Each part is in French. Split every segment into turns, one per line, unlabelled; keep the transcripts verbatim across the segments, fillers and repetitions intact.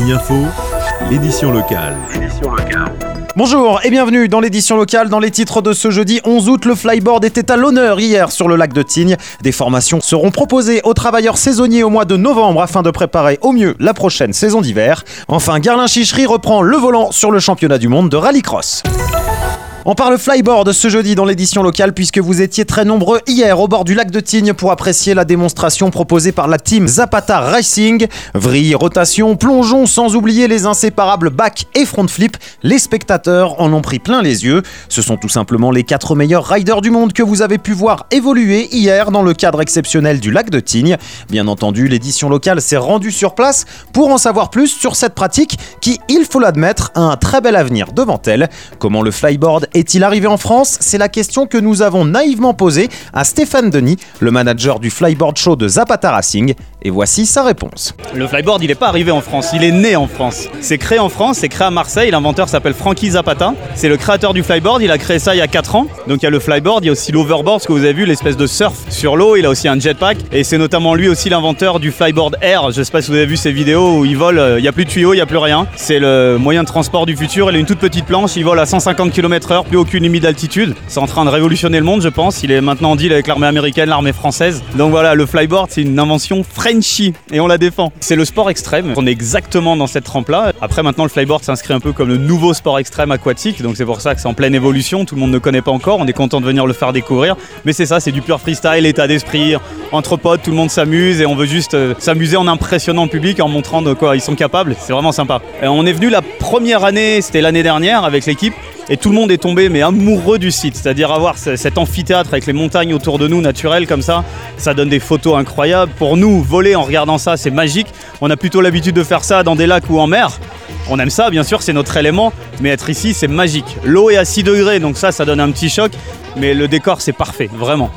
Tignes Info, l'édition locale.
Édition locale.
Bonjour et bienvenue dans l'édition locale. Dans les titres de ce jeudi onze août, le flyboard était à l'honneur hier sur le lac de Tignes. Des formations seront proposées aux travailleurs saisonniers au mois de novembre afin de préparer au mieux la prochaine saison d'hiver. Enfin, Garlin-Chichery reprend le volant sur le championnat du monde de rallycross. On parle flyboard ce jeudi dans l'édition locale puisque vous étiez très nombreux hier au bord du lac de Tignes pour apprécier la démonstration proposée par la team Zapata Racing. Vrille, rotation, plongeon, sans oublier les inséparables back et front flip. Les spectateurs en ont pris plein les yeux. Ce sont tout simplement les quatre meilleurs riders du monde que vous avez pu voir évoluer hier dans le cadre exceptionnel du lac de Tignes. Bien entendu, l'édition locale s'est rendue sur place pour en savoir plus sur cette pratique qui, il faut l'admettre, a un très bel avenir devant elle. Comment le flyboard est-il arrivé en France ? C'est la question que nous avons naïvement posée à Stéphane Denis, le manager du flyboard show de Zapata Racing. Et voici sa réponse.
Le flyboard, il n'est pas arrivé en France, il est né en France. C'est créé en France, c'est créé à Marseille. L'inventeur s'appelle Frankie Zapata. C'est le créateur du flyboard, il a créé ça il y a quatre ans. Donc il y a le flyboard, il y a aussi l'overboard, ce que vous avez vu, l'espèce de surf sur l'eau. Il a aussi un jetpack. Et c'est notamment lui aussi l'inventeur du flyboard air. Je ne sais pas si vous avez vu ces vidéos où il vole, il n'y a plus de tuyaux, il n'y a plus rien. C'est le moyen de transport du futur. Il a une toute petite planche, il vole à cent cinquante kilomètres heure, plus aucune limite d'altitude. C'est en train de révolutionner le monde, je pense. Il est maintenant en deal avec l'armée américaine, l'armée française. Donc voilà, le flyboard, c'est une invention Frenchy et on la défend. C'est le sport extrême. On est exactement dans cette trempe-là. Après, maintenant, le flyboard s'inscrit un peu comme le nouveau sport extrême aquatique. Donc c'est pour ça que c'est en pleine évolution. Tout le monde ne connaît pas encore. On est content de venir le faire découvrir. Mais c'est ça, c'est du pur freestyle, état d'esprit. Entre potes, tout le monde s'amuse et on veut juste euh, s'amuser en impressionnant le public, en montrant de quoi ils sont capables. C'est vraiment sympa. Et on est venu la première année, c'était l'année dernière avec l'équipe. Et tout le monde est tombé mais amoureux du site, c'est-à-dire avoir cet amphithéâtre avec les montagnes autour de nous naturelles comme ça, ça donne des photos incroyables. Pour nous, voler en regardant ça, c'est magique. On a plutôt l'habitude de faire ça dans des lacs ou en mer. On aime ça, bien sûr, c'est notre élément, mais être ici, c'est magique. L'eau est à six degrés, donc ça, ça donne un petit choc, mais le décor, c'est parfait, vraiment.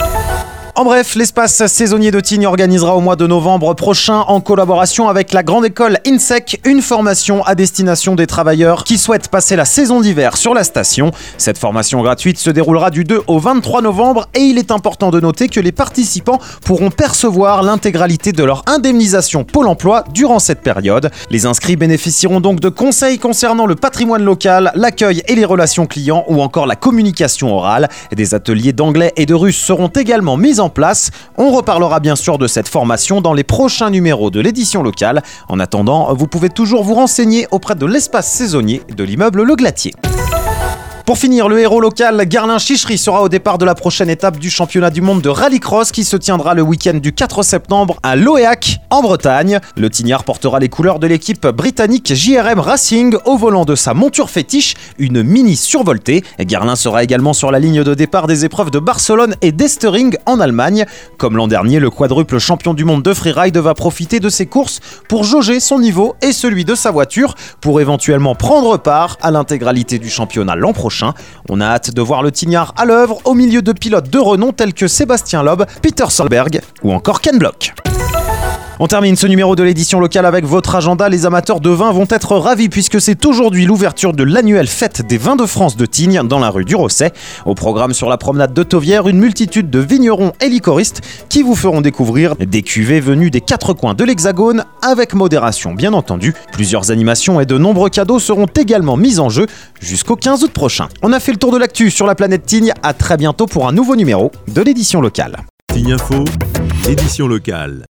En bref, l'espace saisonnier de Tignes organisera au mois de novembre prochain, en collaboration avec la grande école INSEC, une formation à destination des travailleurs qui souhaitent passer la saison d'hiver sur la station. Cette formation gratuite se déroulera du deux au vingt-trois novembre et il est important de noter que les participants pourront percevoir l'intégralité de leur indemnisation Pôle emploi durant cette période. Les inscrits bénéficieront donc de conseils concernant le patrimoine local, l'accueil et les relations clients ou encore la communication orale. Des ateliers d'anglais et de russe seront également mis en place. On reparlera bien sûr de cette formation dans les prochains numéros de l'édition locale. En attendant, vous pouvez toujours vous renseigner auprès de l'espace saisonnier de l'immeuble Le Glatier. Pour finir, le héros local Garlin-Chichery sera au départ de la prochaine étape du championnat du monde de rallycross qui se tiendra le week-end du quatre septembre à Loéac, en Bretagne. Le Tignard portera les couleurs de l'équipe britannique J R M Racing au volant de sa monture fétiche, une mini survoltée. Garlin sera également sur la ligne de départ des épreuves de Barcelone et d'Estering en Allemagne. Comme l'an dernier, le quadruple champion du monde de freeride va profiter de ses courses pour jauger son niveau et celui de sa voiture pour éventuellement prendre part à l'intégralité du championnat l'an prochain. On a hâte de voir le Tignard à l'œuvre au milieu de pilotes de renom tels que Sébastien Loeb, Peter Solberg ou encore Ken Block. On termine ce numéro de l'édition locale avec votre agenda. Les amateurs de vin vont être ravis puisque c'est aujourd'hui l'ouverture de l'annuelle fête des vins de France de Tignes dans la rue du Rosset. Au programme sur la promenade de Tauvière, une multitude de vignerons et liquoristes qui vous feront découvrir des cuvées venues des quatre coins de l'Hexagone avec modération bien entendu. Plusieurs animations et de nombreux cadeaux seront également mis en jeu jusqu'au quinze août prochain. On a fait le tour de l'actu sur la planète Tignes. À très bientôt pour un nouveau numéro de l'édition locale.
Tignes Info, édition locale.